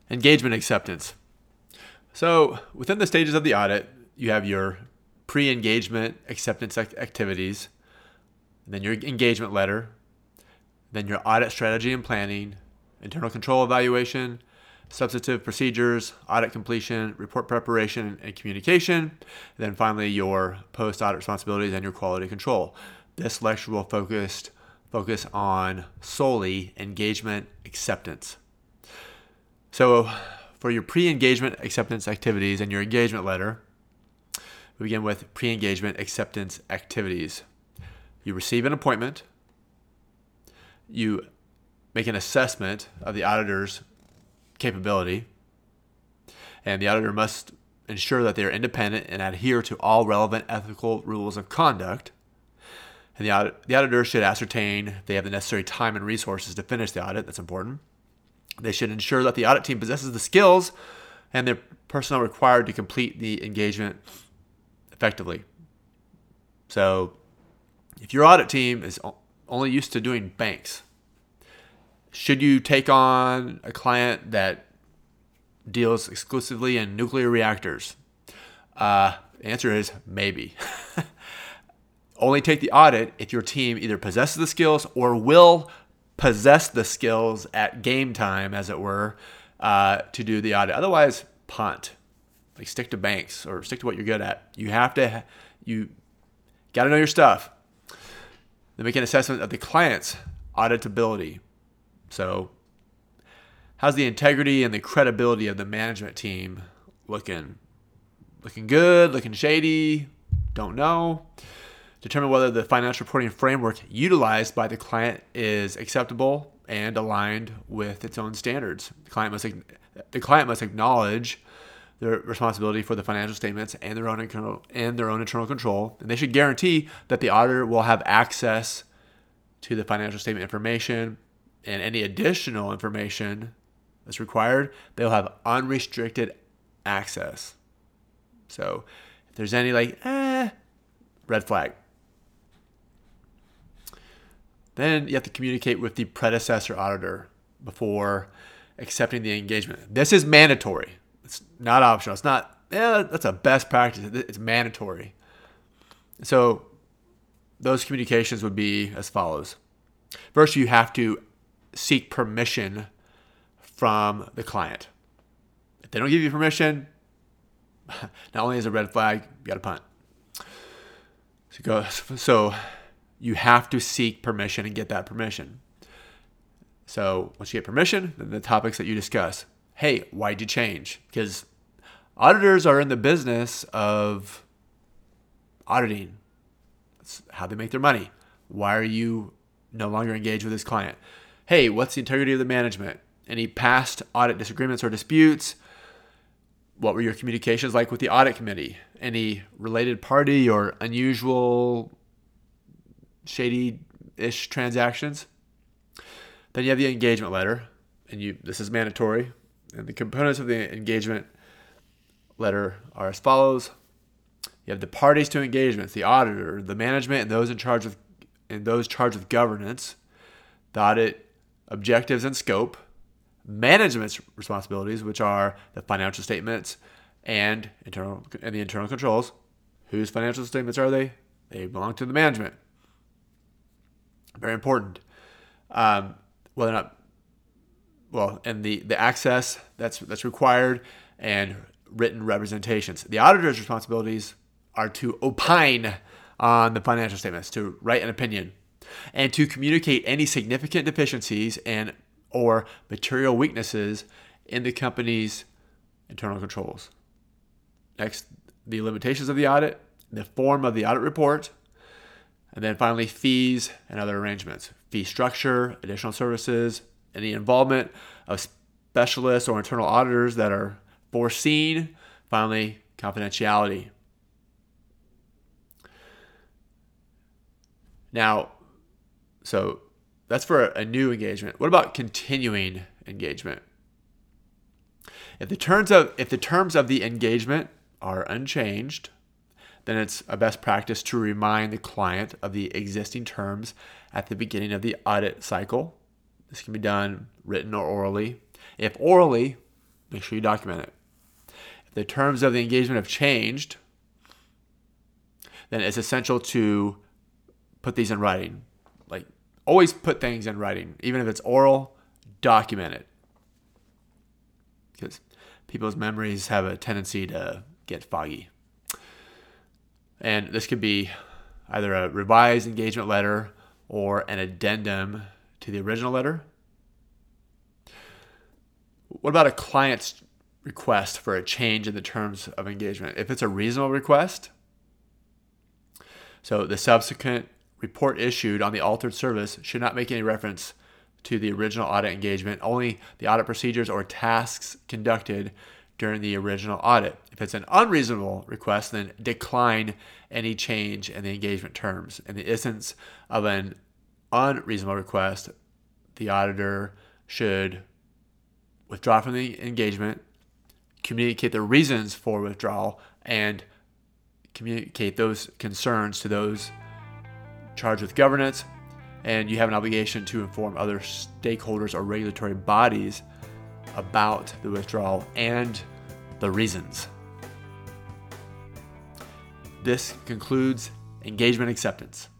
Engagement acceptance. So within the stages of the audit, you have your pre-engagement acceptance activities, then your engagement letter, then your audit strategy and planning, internal control evaluation, substantive procedures, audit completion, report preparation and communication, and then finally your post-audit responsibilities and your quality control. This lecture will focus on solely engagement acceptance. So for your pre-engagement acceptance activities and your engagement letter, we begin with pre-engagement acceptance activities. You receive an appointment. You make an assessment of the auditor's capability, and the auditor must ensure that they are independent and adhere to all relevant ethical rules of conduct. And the auditor should ascertain they have the necessary time and resources to finish the audit. That's important. They should ensure that the audit team possesses the skills and the personnel required to complete the engagement effectively. So if your audit team is only used to doing banks, should you take on a client that deals exclusively in nuclear reactors? The answer is maybe. Only take the audit if your team either possesses the skills or will possess the skills at game time, as it were, to do the audit. Otherwise, punt. Like stick to banks or stick to what you're good at. You got to know your stuff. Then make an assessment of the client's auditability. So, how's the integrity and the credibility of the management team looking? Looking good? Looking shady? Don't know. Determine whether the financial reporting framework utilized by the client is acceptable and aligned with its own standards. The client must acknowledge their responsibility for the financial statements and their own internal control, and they should guarantee that the auditor will have access to the financial statement information and any additional information that's required. They'll have unrestricted access. So if there's any red flag. Then you have to communicate with the predecessor auditor before accepting the engagement. This is mandatory. It's not optional. It's not, that's a best practice. It's mandatory. So those communications would be as follows. First, you have to seek permission from the client. If they don't give you permission, not only is it a red flag, you got to punt. So you have to seek permission and get that permission. So once you get permission, then the topics that you discuss. Hey, why'd you change? Because auditors are in the business of auditing. That's how they make their money. Why are you no longer engaged with this client? Hey, what's the integrity of the management? Any past audit disagreements or disputes? What were your communications like with the audit committee? Any related party or unusual shady-ish transactions? Then you have the engagement letter, and this is mandatory. And the components of the engagement letter are as follows. You have the parties to engagements, the auditor, the management, and those charged with governance, the audit objectives and scope, management's responsibilities, which are the financial statements and the internal controls. Whose financial statements are they? They belong to the management. Very important. And the access that's required and written representations. The auditor's responsibilities are to opine on the financial statements, to write an opinion, and to communicate any significant deficiencies and or material weaknesses in the company's internal controls. Next, the limitations of the audit, the form of the audit report, and then finally fees and other arrangements. Fee structure, additional services, and the involvement of specialists or internal auditors that are foreseen. Finally, confidentiality. Now, so that's for a new engagement. What about continuing engagement? If the terms of the engagement are unchanged, then it's a best practice to remind the client of the existing terms at the beginning of the audit cycle. This can be done written or orally. If orally, make sure you document it. If the terms of the engagement have changed, then it's essential to put these in writing. Like, always put things in writing. Even if it's oral, document it. Because people's memories have a tendency to get foggy. And this could be either a revised engagement letter or an addendum to the original letter. What about a client's request for a change in the terms of engagement? If it's a reasonable request, so the subsequent report issued on the altered service should not make any reference to the original audit engagement, only the audit procedures or tasks conducted during the original audit. If it's an unreasonable request, then decline any change in the engagement terms. In the instance of an unreasonable request, the auditor should withdraw from the engagement, communicate the reasons for withdrawal, and communicate those concerns to those charged with governance. And you have an obligation to inform other stakeholders or regulatory bodies about the withdrawal and the reasons. This concludes engagement acceptance.